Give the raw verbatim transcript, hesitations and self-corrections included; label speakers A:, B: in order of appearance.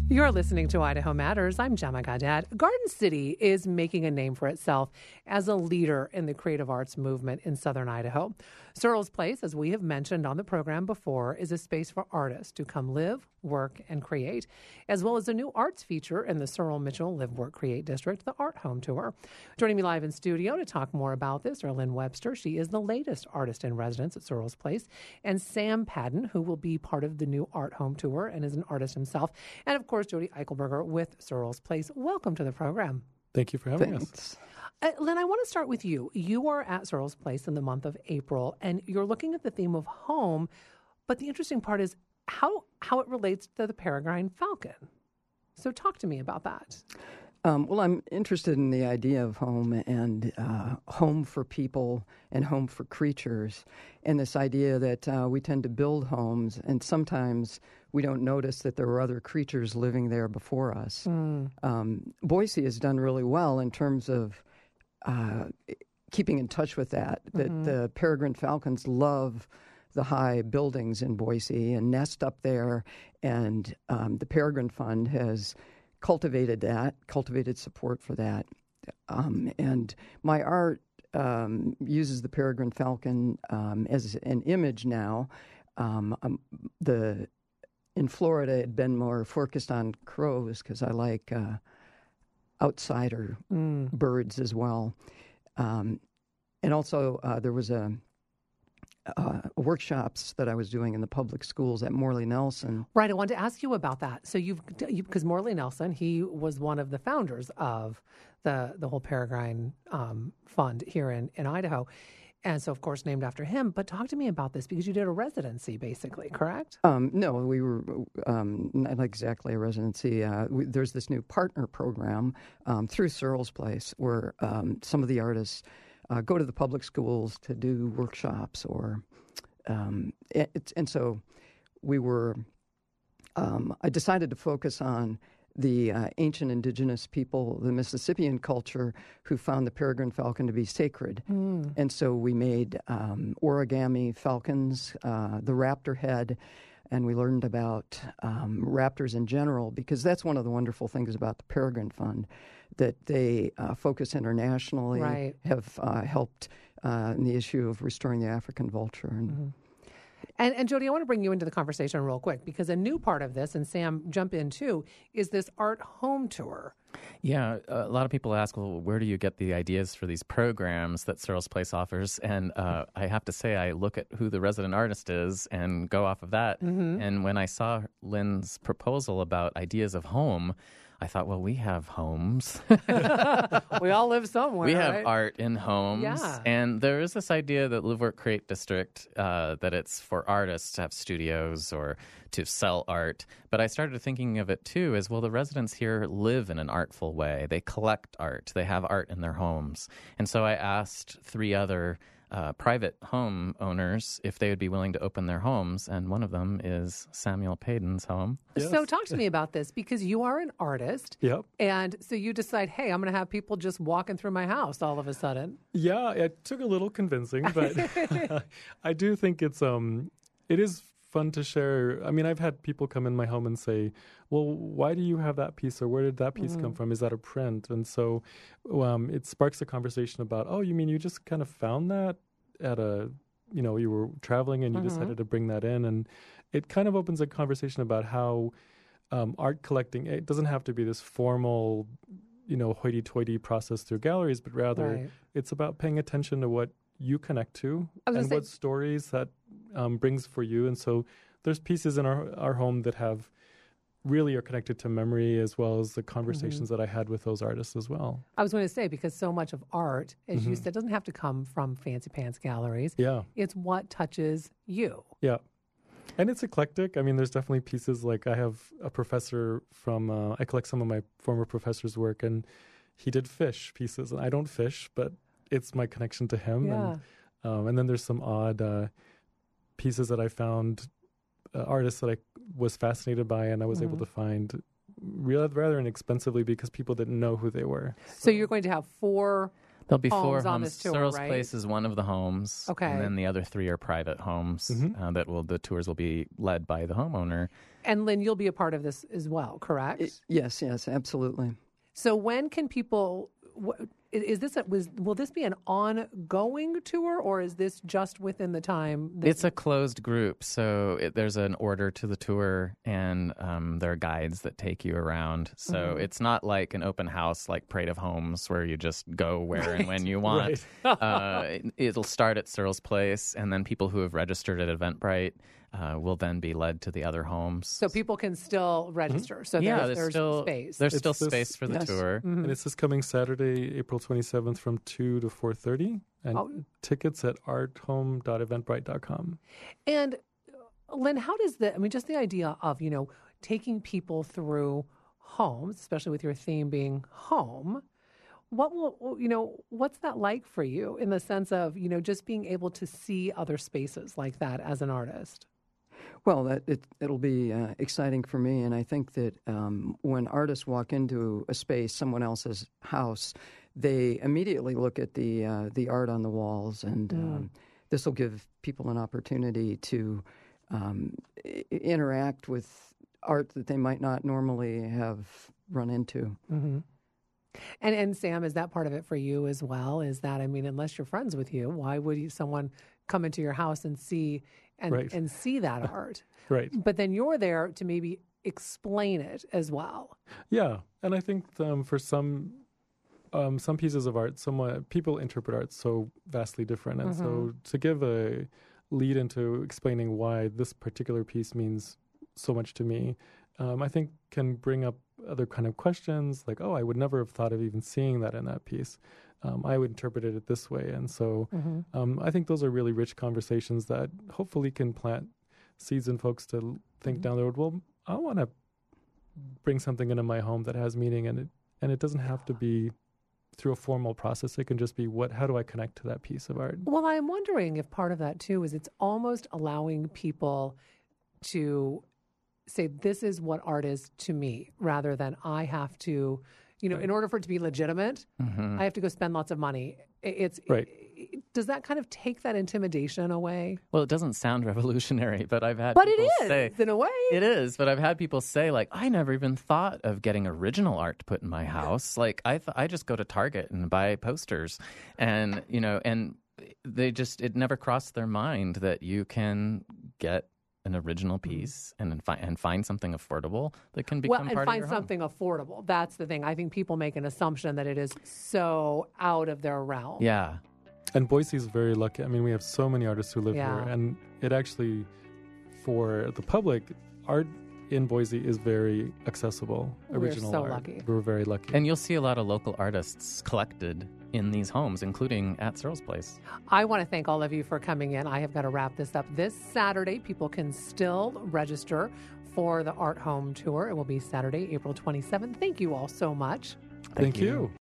A: You're listening to Idaho Matters. I'm Gemma Gaddad. Garden City is making a name for itself as a leader in the creative arts movement in southern Idaho. Searles Place, as we have mentioned on the program before, is a space for artists to come live, work, and create, as well as a new arts feature in the Searle Mitchell Live, Work, Create District, the Art Home Tour. Joining me live in studio to talk more about this are Lynn Webster. She is the latest artist in residence at Searles Place, and Sam Padden, who will be part of the new Art Home Tour and is an artist himself. And of course, Jody Eichelberger with Searles Place. Welcome to the program.
B: Thank you for having
C: Thanks.
B: us.
A: Uh, Lynn, I want to start with you. You are at Searles Place in the month of April, and you're looking at the theme of home. But the interesting part is how how it relates to the peregrine falcon. So talk to me about that.
C: Um, well, I'm interested in the idea of home and uh, home for people and home for creatures, and this idea that uh, we tend to build homes, and sometimes we don't notice that there were other creatures living there before us. Mm. Um, Boise has done really well in terms of uh, keeping in touch with that, that mm-hmm. the peregrine falcons love the high buildings in Boise and nest up there, and um, the Peregrine Fund has cultivated that, cultivated support for that. Um, and my art um, uses the peregrine falcon um, as an image now. Um, um, the in Florida, it had been more focused on crows because I like uh, outsider mm. birds as well. Um, and also, uh, there was a Uh, workshops that I was doing in the public schools at Morley Nelson.
A: Right, I wanted to ask you about that. So you've, because you, Morley Nelson, he was one of the founders of the the whole Peregrine um, Fund here in, in Idaho. And so, of course, named after him. But talk to me about this, because you did a residency, basically, correct?
C: Um, no, we were um, not exactly a residency. Uh, we, there's this new partner program um, through Searles Place where um, some of the artists Uh, go to the public schools to do workshops, or um, it, and so we were. Um, I decided to focus on the uh, ancient indigenous people, the Mississippian culture, who found the peregrine falcon to be sacred, mm. and so we made um, origami falcons, uh, the raptor head. And we learned about um, raptors in general, because that's one of the wonderful things about the Peregrine Fund, that they uh, focus internationally,
A: right.
C: have uh, helped uh, in the issue of restoring the African vulture. And,
A: mm-hmm. and, and Jody, I want to bring you into the conversation real quick, because a new part of this, and Sam, jump in too, is this Art Home Tour.
D: Yeah, a lot of people ask, well, where do you get the ideas for these programs that Searles Place offers? And uh, I have to say, I look at who the resident artist is and go off of that. Mm-hmm. And when I saw Lynn's proposal about ideas of home, I thought, well, we have homes.
A: We all live somewhere.
D: We have
A: right?
D: art in homes.
A: Yeah.
D: And there is this idea that Live, Work, Create District, uh, that it's for artists to have studios or to sell art. But I started thinking of it, too, as, well, the residents here live in an artful way. They collect art. They have art in their homes. And so I asked three other Uh, private home owners if they would be willing to open their homes, and one of them is Samuel Padden's home.
A: Yes. So talk to me about this, because you are an artist.
B: Yep.
A: And so you decide, hey, I'm going to have people just walking through my house all of a sudden.
B: Yeah, it took a little convincing, but I do think it's um, it is fun to share. I mean, I've had people come in my home and say, well, why do you have that piece, or where did that piece mm. come from? Is that a print? And so um, it sparks a conversation about, oh, you mean you just kind of found that at a, you know, you were traveling and you mm-hmm. decided to bring that in. And it kind of opens a conversation about how um, art collecting, it doesn't have to be this formal, you know, hoity-toity process through galleries, but rather
A: right.
B: it's about paying attention to what you connect to and
A: say,
B: what stories that um, brings for you. And so there's pieces in our, our home that have really are connected to memory, as well as the conversations mm-hmm. that I had with those artists as well.
A: I was going to say, because so much of art, as mm-hmm. you said, doesn't have to come from fancy pants galleries.
B: Yeah.
A: It's what touches you.
B: Yeah. And it's eclectic. I mean, there's definitely pieces, like I have a professor from, uh, I collect some of my former professor's work, and he did fish pieces. And I don't fish, but it's my connection to him.
A: Yeah.
B: And, um, and then there's some odd uh, pieces that I found, uh, artists that I was fascinated by, and I was mm-hmm. able to find real, rather inexpensively, because people didn't know who they were.
A: So. so you're going to have four
D: There'll be four
A: homes on
D: homes.
A: this tour,
D: Searles
A: right?
D: Place is one of the homes.
A: Okay.
D: And then the other three are private homes
B: Mhm.
D: uh, that will, the tours will be led by the homeowner.
A: And Lynn, you'll be a part of this as well, correct?
C: I- yes, yes, absolutely.
A: So when can people? wh- Is this a, was will this be an ongoing tour, or is this just within the time? That,
D: It's a closed group, so it, there's an order to the tour, and um, there are guides that take you around. So
A: Mhm.
D: it's not like an open house like Parade of Homes where you just go where and when you want.
B: Right.
D: uh, it- it'll start at Searles Place, and then people who have registered at Eventbrite uh, will then be led to the other homes.
A: so people can still register. So
D: yeah,
A: there's,
D: there's,
A: there's
D: still
A: space.
D: there's
B: It's
D: still
B: this-
D: space for the
C: yes.
D: tour.
A: Mhm.
B: And it's this coming Saturday, April twenty-seventh from two to four thirty. And
A: Oh.
B: tickets at art home dot eventbrite dot com.
A: And uh, Lynn, how does the? I mean, just the idea of you know taking people through homes, especially with your theme being home. What will you know? What's that like for you in the sense of you know just being able to see other spaces like that as an artist?
C: Well, that it, it'll be uh, exciting for me, and I think that um, when artists walk into a space, someone else's house, they immediately look at the uh, the art on the walls, and um, this will give people an opportunity to um, I- interact with art that they might not normally have run into.
A: Mm-hmm. And and Sam, is that part of it for you as well? Is that I mean, unless you're friends with you, why would you, someone come into your house and see and
B: Right.
A: and see that art?
B: Right.
A: But then you're there to maybe explain it as well.
B: Yeah. And I think um, for some um, some pieces of art, somewhat people interpret art so vastly different. And so to give a lead into explaining why this particular piece means so much to me, um, I think can bring up other kind of questions like, oh, I would never have thought of even seeing that in that piece. Um, I would interpret it this way. And so um, I think those are really rich conversations that hopefully can plant seeds in folks to l- think down the road, well, I want to bring something into my home that has meaning, and it and it doesn't have to be through a formal process. It can just be what how do I connect to that piece of art?
A: Well, I'm wondering if part of that too is it's almost allowing people to say, this is what art is to me, rather than I have to, you know, in order for it to be legitimate,
D: Mhm.
A: I have to go spend lots of money. I- It's
B: Right.
A: it- does that kind of take that intimidation away?
D: Well, it doesn't sound revolutionary, but I've had
A: But it
D: people
A: is
D: say
A: in a way.
D: it is. But I've had people say like, I never even thought of getting original art to put in my house. Like I, th- I just go to Target and buy posters, and you know, and they just it never crossed their mind that you can get an original piece and then fi- and find something affordable that can become
A: Well, and
D: part
A: find
D: of your
A: something affordable. That's the thing. I think people make an assumption that it is so out of their realm.
D: home. Yeah.
B: And Boise's very lucky. I mean, we have so many artists who live
A: Yeah.
B: here, and it actually, for the public, art in Boise is very accessible.
A: We're
B: Original
A: so
B: art.
A: lucky.
B: We're very lucky.
D: And you'll see a lot of local artists collected in these homes, including at Searles Place.
A: I want to thank all of you for coming in. I have got to wrap this up. This Saturday, people can still register for the Art Home Tour. It will be Saturday, April twenty-seventh. Thank you all so much.
B: Thank you.